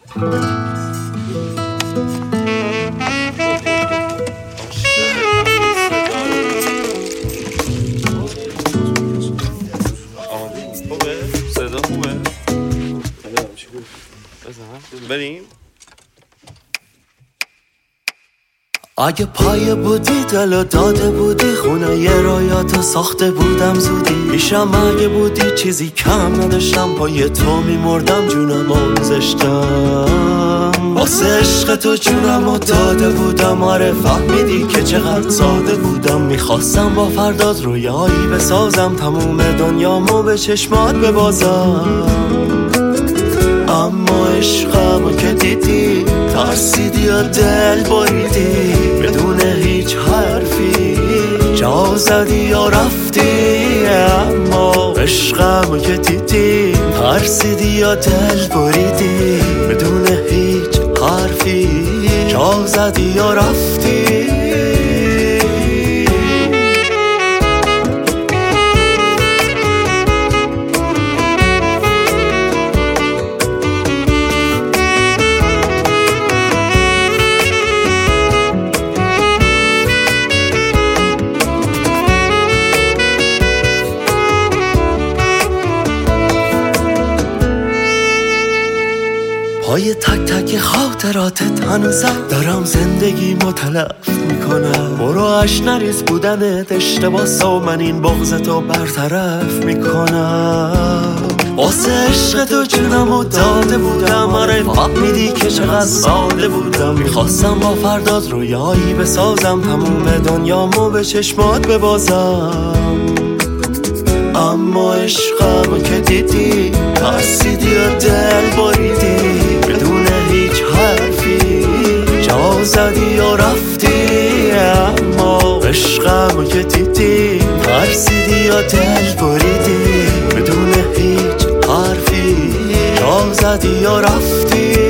بریم. اگه پایه بودی دلو داده بودی، خونه یه رویاتو ساخته بودم زودی. پیشم اگه بودی چیزی کم نداشتم، پای تو میمردم جونم آموزشتم. واسه عشق تو جونم داده بودم، آره فهمیدی که چقدر ساده بودم. میخواستم با فرداد رویایی بسازم، تموم دنیامو به چشمات ببازم. اما عشقمو که دیدی ترسیدی یا دل بریدی، بدون هیچ حرفی جا زدی یا رفتی. اما عشقمو که دیدی ترسیدی یا دل بریدی، بدون هیچ حرفی جا زدی یا رفتی. پای تک تک خاطراتت هنوزم دارم زندگیمو تلف میکنم. برو اش نریز بودنت اشتباس و من این بغضتو برطرف میکنم. واسه عشق تو جونمو داده بودم، آره فهمیدی که چقدر ساده بودم. میخواستم با فرداد رویایی بسازم، تموم دنیامو به چشمات ببازم. اما عشقمو که دیدی ترسیدی و دل بریدی، بدون هیچ حرفی جا زدی یا رفتی. اما عشقمو که دیدی ترسیدی یا دل بریدی، بدون هیچ حرفی جا زدی یا رفتی.